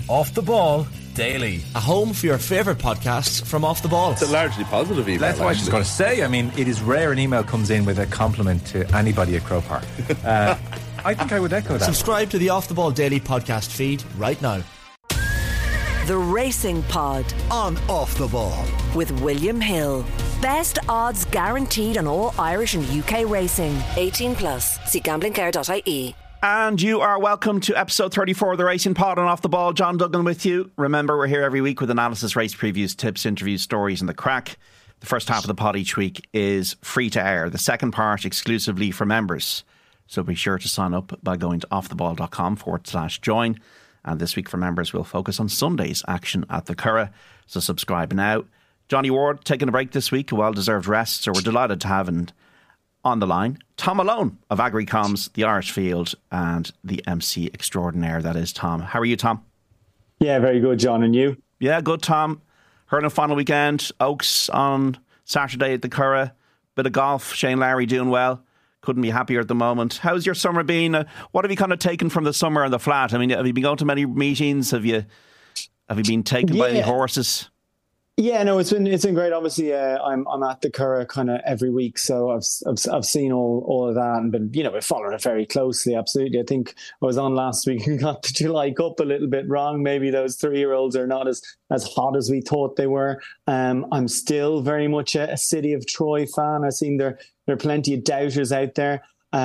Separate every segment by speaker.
Speaker 1: Off the Ball Daily.
Speaker 2: A home for your favourite podcasts from Off the Ball.
Speaker 3: It's a largely positive email.
Speaker 1: That's what I was just going to say. I mean, it is rare an email comes in with a compliment to anybody at Croke Park. I think I would echo that.
Speaker 2: Subscribe to the Off the Ball Daily podcast feed right now.
Speaker 4: The Racing Pod
Speaker 5: on Off the Ball
Speaker 4: with William Hill. Best odds guaranteed on all Irish and UK racing. 18 plus. See gamblingcare.ie.
Speaker 6: And you are welcome to episode 34 of the Racing Pod on Off the Ball. John Duggan with you. Remember, we're here every week with analysis, race previews, tips, interviews, stories and the crack. The first half of the pod each week is free to air. The second part exclusively for members. So be sure to sign up by going to offtheball.com/join. And this week for members, we'll focus on Sunday's action at the Curragh. So subscribe now. Johnny Ward taking a break this week, a well-deserved rest. So we're delighted to have him on the line. Tom Malone of AgriComms, the Irish Field, and the MC extraordinaire that is Tom. How are you, Tom?
Speaker 7: Yeah, very good, John. And you?
Speaker 6: Yeah, good, Tom. Hurling final weekend. Oaks on Saturday at the Curragh. Bit of golf. Shane Lowry doing well. Couldn't be happier at the moment. How's your summer been? What have you kind of taken from the summer on the flat? I mean, have you been going to many meetings? Have you been taken by any horses?
Speaker 7: Yeah, no, it's been great. Obviously, I'm at the Curragh kind of every week, so I've seen all of that and been following it very closely. Absolutely, I think I was on last week and got the July Cup a little bit wrong. Maybe those 3-year-olds are not as hot as we thought they were. I'm still very much a City of Troy fan. I've seen there are plenty of doubters out there.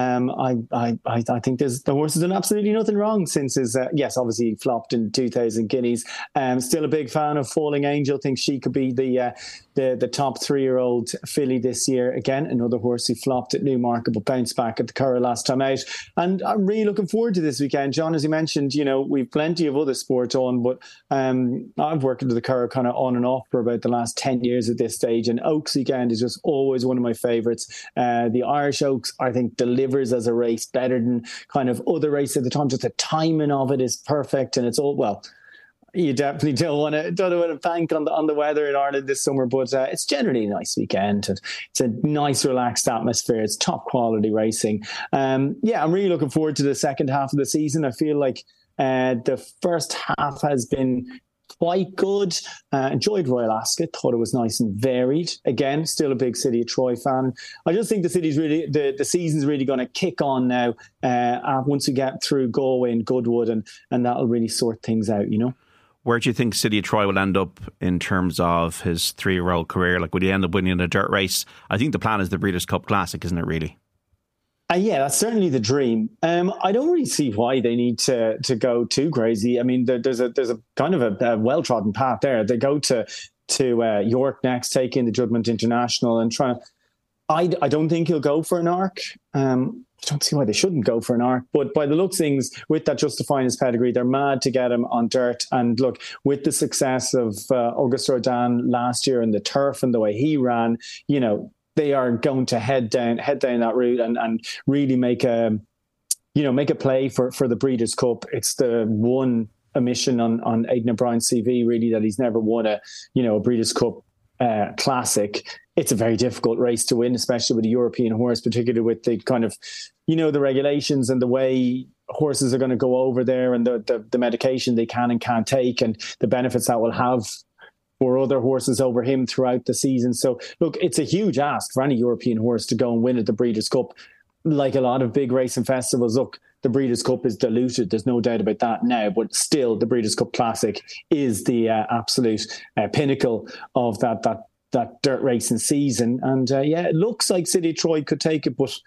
Speaker 7: I think the horse has done absolutely nothing wrong since his obviously he flopped in 2000 guineas. Still a big fan of Falling Angel. Think she could be the top 3-year-old filly this year. Again, another horse who flopped at Newmarket but bounced back at the Curragh last time out. And I'm really looking forward to this weekend, John. As you mentioned, we've plenty of other sports on, but I've worked at the Curragh kind of on and off for about the last 10 years at this stage, and Oaks weekend is just always one of my favourites. The Irish Oaks, I think, delivers as a race better than kind of other races at the time. Just the timing of it is perfect, and it's all, well, you definitely don't want to bank on the weather in Ireland this summer, but it's generally a nice weekend. It's a nice, relaxed atmosphere. It's top quality racing. I'm really looking forward to the second half of the season. I feel like the first half has been quite good. Enjoyed Royal Ascot. Thought it was nice and varied. Again, still a big City of Troy fan. I just think the season's really going to kick on now once we get through Galway and Goodwood, and that'll really sort things out,
Speaker 6: Where do you think City of Troy will end up in terms of his 3-year-old career? Like, would he end up winning a dirt race? I think the plan is the Breeders' Cup Classic, isn't it, really?
Speaker 7: Yeah, that's certainly the dream. I don't really see why they need to go too crazy. I mean, there's a kind of a well-trodden path there. They go to York next, take in the Juddmonte International and try. I don't think he'll go for an arc. I don't see why they shouldn't go for an arc. But by the looks of things, with that justifying his pedigree, they're mad to get him on dirt. And look, with the success of Auguste Rodin last year and the turf and the way he ran, they are going to head down that route and really make a play for the Breeders' Cup. It's the one omission on Aidan O'Brien's CV, really, that he's never won a Breeders' Cup Classic. It's a very difficult race to win, especially with a European horse, particularly with the kind of, the regulations and the way horses are going to go over there and the medication they can and can't take and the benefits that will have for other horses over him throughout the season. So, look, it's a huge ask for any European horse to go and win at the Breeders' Cup. Like a lot of big racing festivals, look, the Breeders' Cup is diluted. There's no doubt about that now, but still the Breeders' Cup Classic is the absolute pinnacle of that dirt racing season. And it looks like City of Troy could take it, but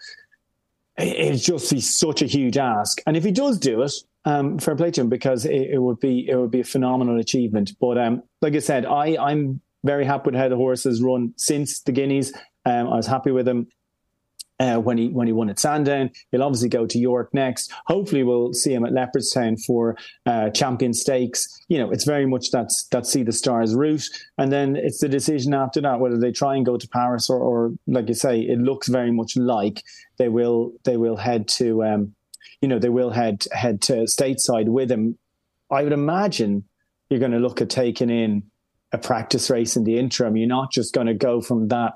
Speaker 7: it'd just be such a huge ask. And if he does do it, fair play to him, because it would be a phenomenal achievement. But like I said, I'm very happy with how the horse has run since the Guineas. I was happy with him when he won at Sandown. He'll obviously go to York next. Hopefully we'll see him at Leopardstown for Champion Stakes. It's very much that See the Stars route. And then it's the decision after that, whether they try and go to Paris or like you say, it looks very much like they will head to, they will head to stateside with him. I would imagine you're going to look at taking in a practice race in the interim. You're not just going to go from that,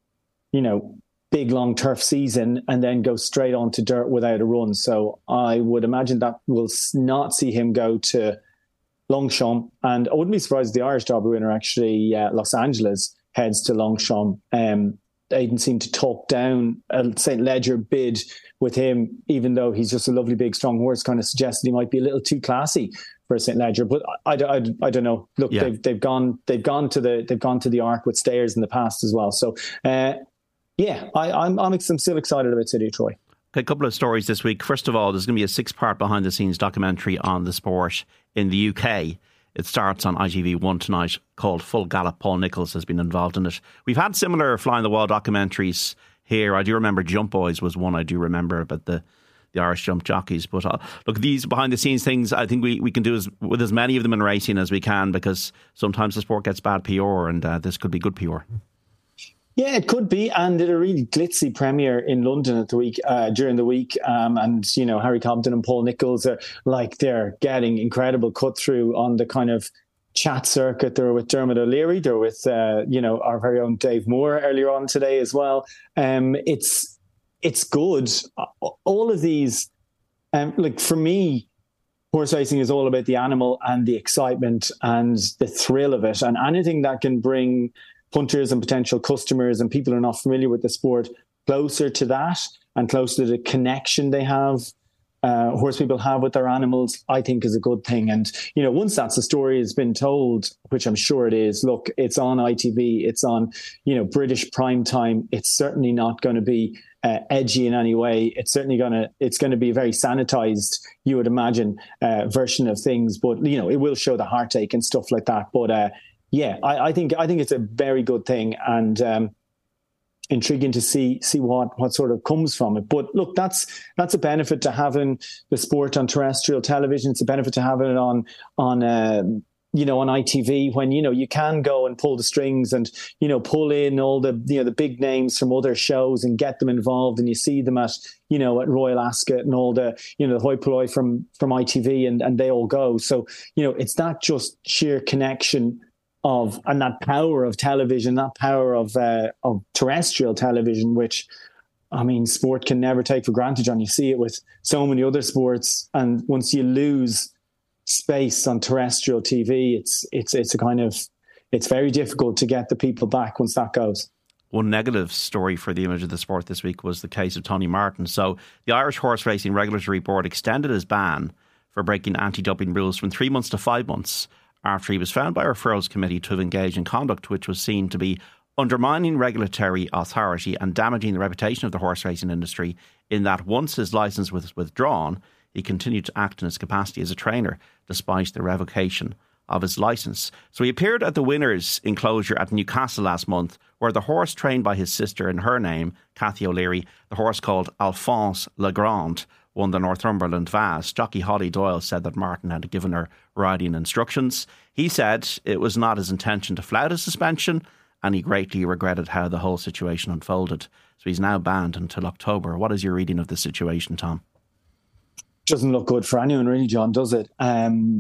Speaker 7: big long turf season and then go straight on to dirt without a run. So I would imagine that will not see him go to Longchamp, and I wouldn't be surprised if the Irish Derby winner actually Los Angeles heads to Longchamp. They didn't seem to talk down a St. Ledger bid with him, even though he's just a lovely big strong horse. Kind of suggested he might be a little too classy for St. Ledger, but I don't know. Look, yeah. they've gone to the Arc with Stayers in the past as well. So I'm still excited about City of Troy.
Speaker 6: Okay, a couple of stories this week. First of all, there's going to be a 6-part behind the scenes documentary on the sport in the UK. It starts on ITV1 tonight, called Full Gallop. Paul Nicholls has been involved in it. We've had similar Fly on the Wall documentaries here. I do remember Jump Boys was one I do remember about the Irish jump jockeys. But look, these behind the scenes things, I think we can do with as many of them in racing as we can, because sometimes the sport gets bad PR, and this could be good PR.
Speaker 7: Yeah, it could be, and did a really glitzy premiere in London during the week. And Harry Cobden and Paul Nicholls are they're getting incredible cut through on the kind of chat circuit. They're with Dermot O'Leary. They're with our very own Dave Moore earlier on today as well. It's good. All of these, for me, horse racing is all about the animal and the excitement and the thrill of it, and anything that can bring punters and potential customers and people who are not familiar with the sport closer to that and closer to the connection they have, horse people have with their animals, I think is a good thing. And, once that's a story has been told, which I'm sure it is, look, it's on ITV, it's on, British prime time. It's certainly not going to be edgy in any way. It's going to be a very sanitized, you would imagine, version of things. But, it will show the heartache and stuff like that. But, I think it's a very good thing, and intriguing to see what sort of comes from it. But look, that's a benefit to having the sport on terrestrial television. It's a benefit to having it on ITV, when you can go and pull the strings and pull in all the the big names from other shows and get them involved, and you see them at Royal Ascot and all the the hoi polloi from ITV, and they all go. So it's not just sheer connection and that power of television, that power of terrestrial television, which, I mean, sport can never take for granted, John. You see it with so many other sports, and once you lose space on terrestrial TV, it's very difficult to get the people back once that goes.
Speaker 6: One negative story for the image of the sport this week was the case of Tony Martin. So the Irish Horse Racing Regulatory Board extended his ban for breaking anti-doping rules from 3 months to 5 months after he was found by a referrals committee to have engaged in conduct which was seen to be undermining regulatory authority and damaging the reputation of the horse racing industry, in that once his licence was withdrawn, he continued to act in his capacity as a trainer despite the revocation of his licence. So he appeared at the winners' enclosure at Newcastle last month, where the horse trained by his sister in her name, Cathy O'Leary, the horse called Alphonse Legrand, won the Northumberland Vase. Jockey Holly Doyle said that Martin had given her riding instructions. He said it was not his intention to flout his suspension, and he greatly regretted how the whole situation unfolded. So he's now banned until October. What is your reading of the situation, Tom?
Speaker 7: Doesn't look good for anyone, really, John, does it? Whether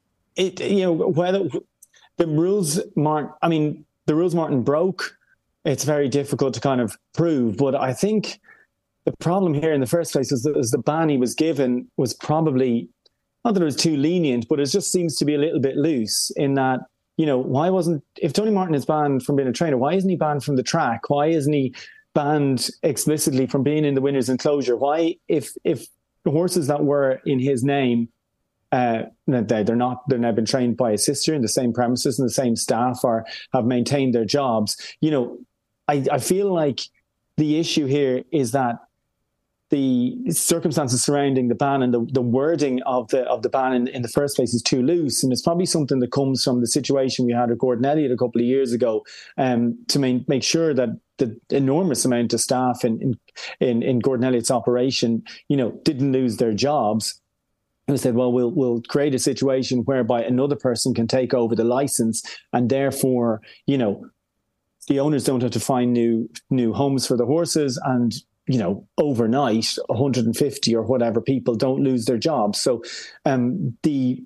Speaker 7: the rules Martin broke, it's very difficult to kind of prove. But I think the problem here in the first place is the ban he was given was probably, not that it was too lenient, but it just seems to be a little bit loose in that, if Tony Martin is banned from being a trainer, why isn't he banned from the track? Why isn't he banned explicitly from being in the winner's enclosure? Why, if the horses that were in his name, they've now been trained by his sister in the same premises and the same staff, or have maintained their jobs. I feel like the issue here is that the circumstances surrounding the ban and the wording of the ban in the first place is too loose, and it's probably something that comes from the situation we had at Gordon Elliott a couple of years ago, to make sure that the enormous amount of staff in Gordon Elliott's operation, didn't lose their jobs. And said, well, we'll create a situation whereby another person can take over the license, and therefore, the owners don't have to find new homes for the horses, and overnight 150 or whatever people don't lose their jobs. So the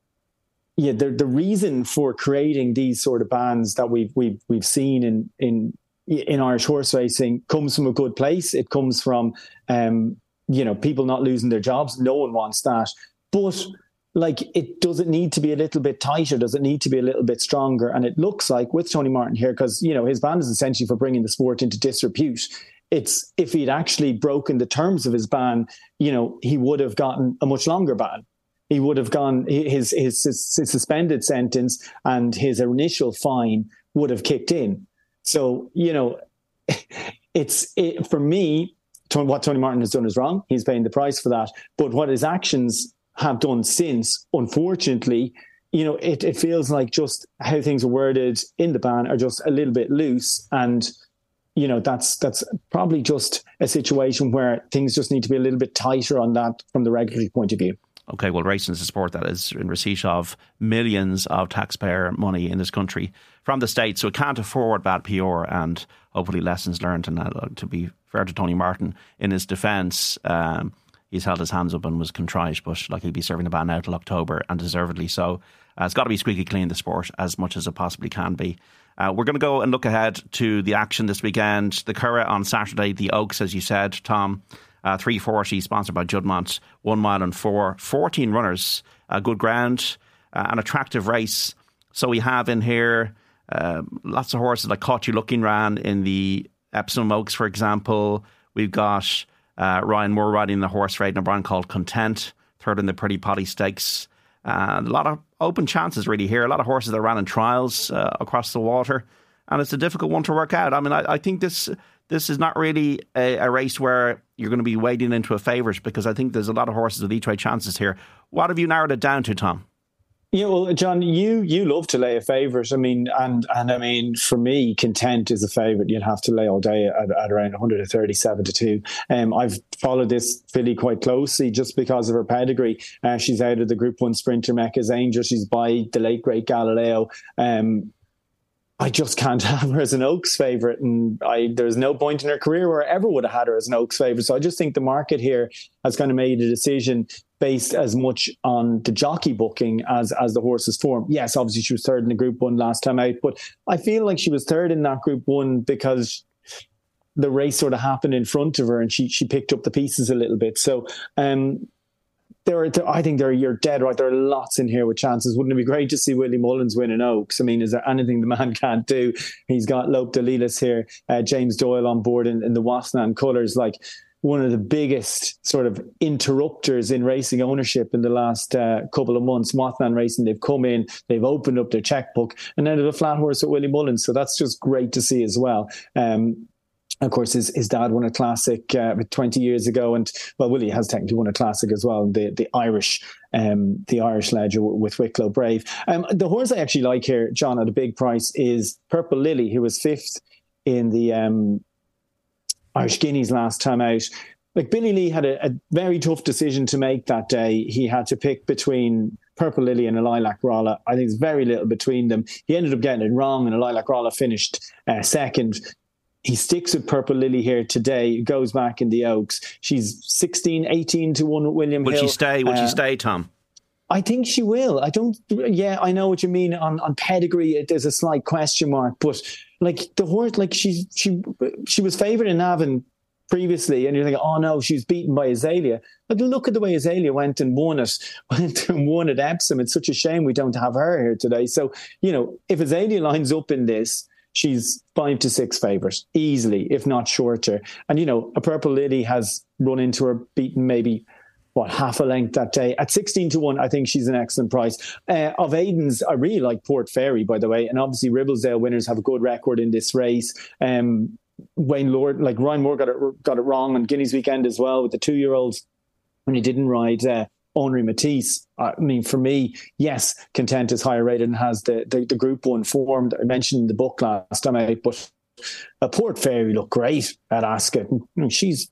Speaker 7: reason for creating these sort of bans that we've seen in Irish horse racing comes from a good place. It comes from people not losing their jobs. No one wants that. But like, it doesn't need to be a little bit tighter, does it need to be a little bit stronger? And it looks like with Tony Martin here, because, you know, his ban is essentially for bringing the sport into disrepute. It's if he'd actually broken the terms of his ban, you know, he would have gotten a much longer ban. He would have gone his suspended sentence and his initial fine would have kicked in. So, you know, for me, what Tony Martin has done is wrong. He's paying the price for that. But what his actions have done since, unfortunately, you know, it feels like just how things are worded in the ban are just a little bit loose. And, you know, that's probably just a situation where things just need to be a little bit tighter on that from the regulatory point of view.
Speaker 6: Okay, well, racing is a sport that is in receipt of millions of taxpayer money in this country from the state, so it can't afford bad PR, and hopefully lessons learned. And to be fair to Tony Martin, in his defence, he's held his hands up and was contrite, but like, he'll be serving the ban now till October, and deservedly so. It's got to be squeaky clean, the sport, as much as it possibly can be. We're going to go and look ahead to the action this weekend. The Curragh on Saturday, the Oaks, as you said, Tom. 340, sponsored by Juddmonte, 1 mile and 4, 14 runners, good ground, an attractive race. So we have in here lots of horses like Caught You Looking ran in the Epsom Oaks, for example. We've got Ryan Moore riding the horse raid in O'Brien called Content, third in the Pretty Potty Stakes. A lot of open chances really here. A lot of horses that ran in trials across the water. And it's a difficult one to work out. I mean, I think this is not really a race where you're going to be wading into a favourite, because I think there's a lot of horses with each way chances here. What have you narrowed it down to, Tom?
Speaker 7: Yeah, well, John, you love to lay a favourite. I mean, and I mean, for me, Content is a favourite. You'd have to lay all day at around 137 to 2. I've followed this filly quite closely just because of her pedigree. She's out of the Group 1 sprinter Mecca's Angel. She's by the late great Galileo. I just can't have her as an Oaks favourite, and there's no point in her career where I ever would have had her as an Oaks favourite. So I just think the market here has kind of made a decision based as much on the jockey booking as the horse's form. Yes, obviously she was third in the Group 1 last time out, but I feel like she was third in that Group 1 because the race sort of happened in front of her and she picked up the pieces a little bit. So I think you're dead right. There are lots in here with chances. Wouldn't it be great to see Willie Mullins win an Oaks? I mean, is there anything the man can't do? He's got Lope Delilas here, James Doyle on board in the Wasnan colours, like one of the biggest sort of interrupters in racing ownership in the last couple of months. Wasnan Racing, they've come in, they've opened up their checkbook, and now they have a flat horse at Willie Mullins. So that's just great to see as well. Of course, his dad won a classic 20 years ago, and well, Willie has technically won a classic as well. The Irish ledger with Wicklow Brave. The horse I actually like here, John, at a big price is Purple Lily, who was 5th in the Irish Guineas last time out. Like, Billy Lee had a very tough decision to make that day. He had to pick between Purple Lily and a Lilac Rolla. I think there's very little between them. He ended up getting it wrong, and a Lilac Rolla finished second. He sticks with Purple Lily here today, goes back in the Oaks. She's 16, 18 to 1 with William Hill.
Speaker 6: Will she stay? Will she stay, Tom?
Speaker 7: I think she will. I know what you mean on pedigree. There's a slight question mark, but like the horse, like she was favoured in Navan previously, and you're thinking, oh no, she's beaten by Azalea. Like, look at the way Azalea went and won at Epsom. It's such a shame we don't have her here today. So, you know, if Azalea lines up in this, she's 5 to 6 favourite easily, if not shorter. And, you know, a Purple Lily has run into her, beaten maybe, half a length that day. At 16 to 1, I think she's an excellent price. Of Aiden's, I really like Port Fairy, by the way. And obviously Ribblesdale winners have a good record in this race. Wayne Lord, like Ryan Moore got it wrong on Guineas weekend as well with the 2-year-olds when he didn't ride Henri Matisse. I mean, for me, yes, Content is higher rated and has the Group 1 form that I mentioned in the book last time out, but a Port Fairy looked great at Ascot. She's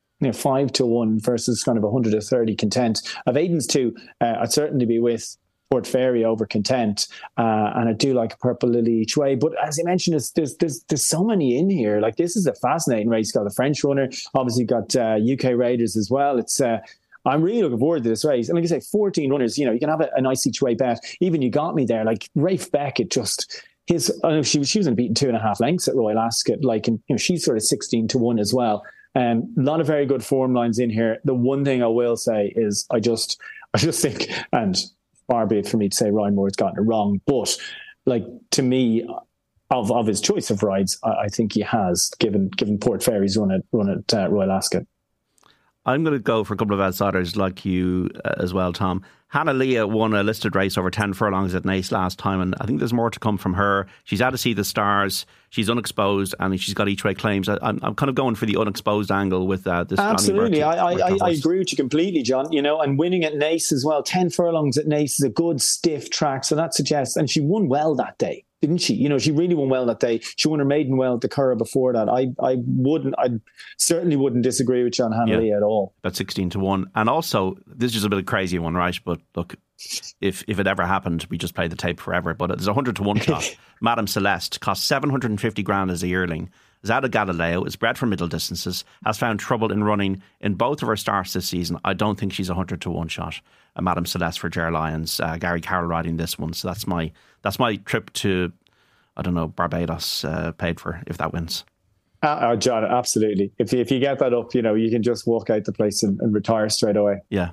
Speaker 7: 5 to 1 versus kind of 130 Content. Of Aiden's 2, I'd certainly be with Port Fairy over Content, and I do like a Purple Lily each way. But as you mentioned, there's so many in here. Like, this is a fascinating race. Got the French runner, obviously got UK Raiders as well. It's I'm really looking forward to this race. And like I say, 14 runners, you can have a nice each way bet. Even You Got Me there, like Rafe Beckett, just I know she was only beaten 2.5 lengths at Royal Ascot. Like, and she's sort of 16 to 1 as well. A lot of very good form lines in here. The one thing I will say is I I just think, and far be it for me to say Ryan Moore's gotten it wrong, but like to me, of his choice of rides, I think he has given Port Fairy's run at Royal Ascot.
Speaker 6: I'm going to go for a couple of outsiders like you as well, Tom. Hannah Leah won a listed race over 10 furlongs at Naas last time, and I think there's more to come from her. She's out to see the stars. She's unexposed, and she's got each-way claims. I'm kind of going for the unexposed angle with this.
Speaker 7: Absolutely. I agree with you completely, John. And winning at Naas as well. 10 furlongs at Naas is a good, stiff track, so that suggests... And she won well that day, didn't she? She really won well that day. She won her maiden well at the Curragh before that. I certainly wouldn't disagree with you on Hannah Leah at all.
Speaker 6: About 16-1. And also, this is just a bit of a crazy one, right? But look, if it ever happened, we just play the tape forever. But there's a 100-1 shot. Madame Celeste cost 750 grand as a yearling. Is out of Galileo, is bred for middle distances, has found trouble in running in both of her starts this season. I don't think she's a 100-1 shot. Madame Celeste for Ger Lyons. Gary Carroll riding this one. So that's my trip to, I don't know, Barbados paid for if that wins.
Speaker 7: John, absolutely. If you get that up, you can just walk out the place and retire straight away.
Speaker 6: Yeah.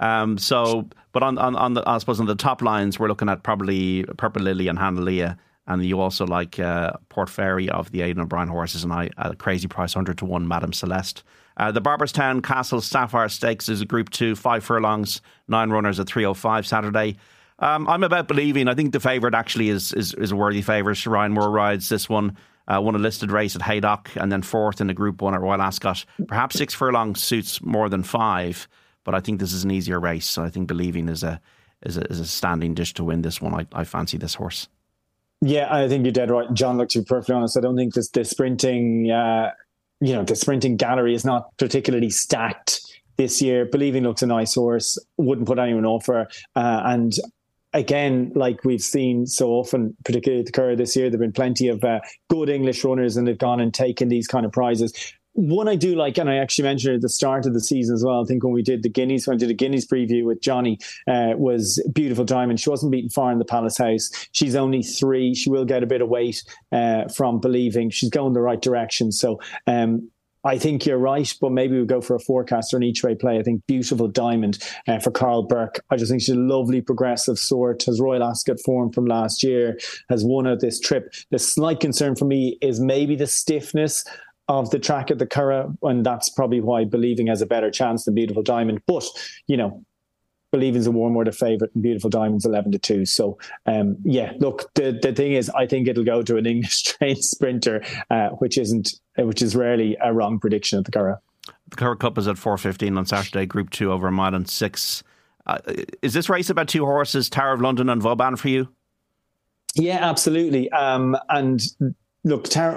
Speaker 6: But on the, I suppose on the top lines, we're looking at probably Purple Lily and Hannah Leah. And you also like Port Fairy of the Aidan O'Brien horses, and I at a crazy price, 100-1, Madame Celeste. The Barberstown Castle Sapphire Stakes is a Group 2, 5 furlongs, 9 runners at 3:05 Saturday. I'm about believing. I think the favourite actually is a worthy favourite. Ryan Moore rides this one. Won a listed race at Haydock and then 4th in the Group 1 at Royal Ascot. Perhaps 6 furlongs suits more than 5, but I think this is an easier race. So I think believing is a standing dish to win this one. I fancy this horse.
Speaker 7: Yeah, I think you're dead right, John. Look, to be perfectly honest, I don't think the sprinting, the sprinting gallery is not particularly stacked this year. Believing looks a nice horse. Wouldn't put anyone off her. And again, like we've seen so often, particularly at the Curragh this year, there've been plenty of good English runners, and they've gone and taken these kind of prizes. One I do like, and I actually mentioned it at the start of the season as well, I think when we did the Guineas, when I did a Guineas preview with Johnny, was Beautiful Diamond. She wasn't beaten far in the Palace House. She's only 3. She will get a bit of weight from Believing. She's going the right direction. So I think you're right, but maybe we'll go for a forecast or an each-way play. I think Beautiful Diamond for Carl Burke. I just think she's a lovely progressive sort, has Royal Ascot form from last year, has won at this trip. The slight concern for me is maybe the stiffness of the track at the Curragh, and that's probably why Believing has a better chance than Beautiful Diamond. But, Believing's a warm order favourite and Beautiful Diamond's 11-2. So, look, the thing is, I think it'll go to an English trained sprinter, which is rarely a wrong prediction at the Curragh.
Speaker 6: The Curragh Cup is at 4:15 on Saturday, Group 2 over 1 mile and 6. Is this race about 2 horses, Tower of London and Vauban for you?
Speaker 7: Yeah, absolutely. And look, Tower,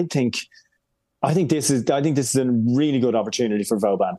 Speaker 7: I think this is a really good opportunity for Vauban.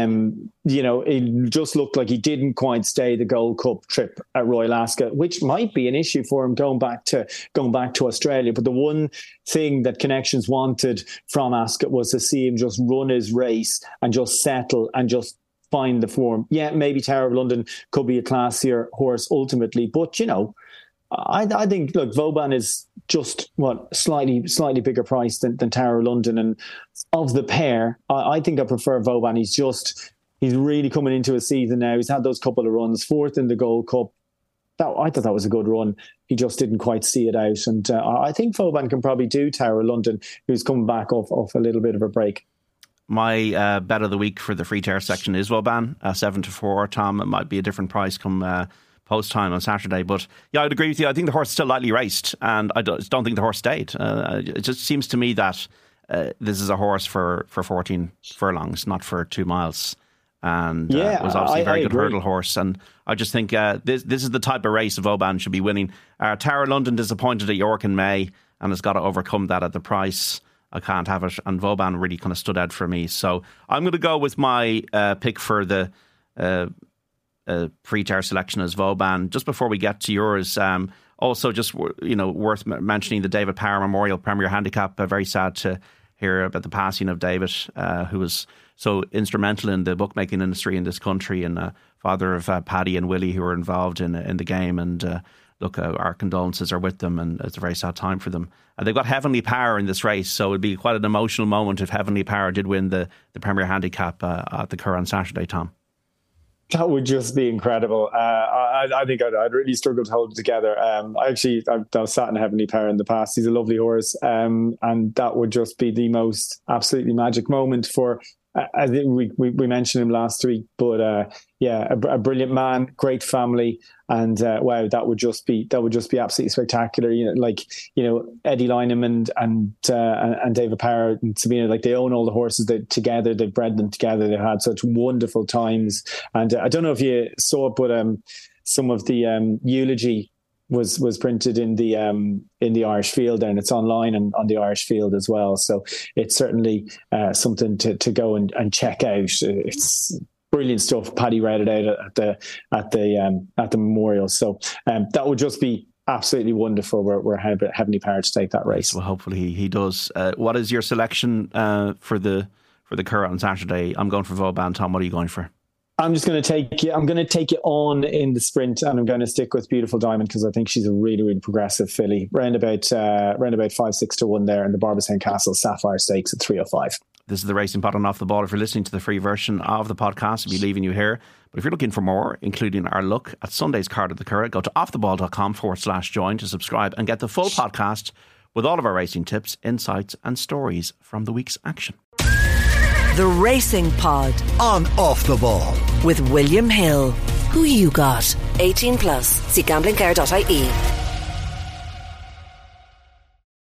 Speaker 7: It just looked like he didn't quite stay the Gold Cup trip at Royal Ascot, which might be an issue for him going back to Australia. But the one thing that Connections wanted from Ascot was to see him just run his race and just settle and just find the form. Yeah, maybe Tower of London could be a classier horse ultimately, but I think, look, Vauban is just slightly bigger price than Tower of London, and of the pair, I think I prefer Vauban. He's really coming into a season now. He's had those couple of runs, 4th in the Gold Cup. I thought that was a good run. He just didn't quite see it out, and I think Vauban can probably do Tower of London, who's coming back off a little bit of a break.
Speaker 6: My bet of the week for the free tear section is Vauban, 7-4. Tom, it might be a different price come post time on Saturday, but yeah, I'd agree with you. I think the horse is still lightly raced, and I don't think the horse stayed. It just seems to me that this is a horse for 14 furlongs, not for 2 miles. And it was obviously a very good hurdle horse, and I just think this is the type of race Vauban should be winning. Tower London disappointed at York in May and has got to overcome that at the price. I can't have it, and Vauban really kind of stood out for me. So I'm going to go with my pick for the free-tear selection as Vauban. Just before we get to yours, also just worth mentioning the David Power Memorial Premier Handicap. Very sad to hear about the passing of David, who was so instrumental in the bookmaking industry in this country, and father of Paddy and Willie, who were involved in the game. And our condolences are with them, and it's a very sad time for them. They've got Heavenly Power in this race, so it'd be quite an emotional moment if Heavenly Power did win the Premier Handicap at the Curragh on Saturday, Tom.
Speaker 7: That would just be incredible. I think I'd really struggle to hold it together. I was sat in Heavenly Power in the past. He's a lovely horse. And that would just be the most absolutely magic moment for, I think we mentioned him last week, but a brilliant man, great family. And wow, that would just be absolutely spectacular. Eddie Lynham and David Power and Sabina, like they own all the horses together. They've bred them together. They've had such wonderful times. And I don't know if you saw it, but some of the eulogy was printed in the Irish Field, and it's online and on the Irish Field as well. So it's certainly something to go and check out. It's brilliant stuff. Paddy read it out at the memorial. So that would just be absolutely wonderful. We're Heavenly Power to take that race.
Speaker 6: Well, hopefully he does. What is your selection for the Curragh on Saturday? I'm going for Vauban. Tom, what are you going for?
Speaker 7: I'm going to take it on in the sprint, and I'm going to stick with Beautiful Diamond because I think she's a really, really progressive filly. Round about 5-6 to 1 there, and the Barbizon Castle Sapphire Stakes at 3:05.
Speaker 6: This is the Racing Pod on Off the Ball. If you're listening to the free version of the podcast, we'll be leaving you here. But if you're looking for more, including our look at Sunday's card of the Curragh, go to offtheball.com/join to subscribe and get the full podcast with all of our racing tips, insights and stories from the week's action.
Speaker 4: The Racing Pod
Speaker 3: on Off the Ball
Speaker 4: with William Hill. Who you got? 18 plus. See gamblingcare.ie.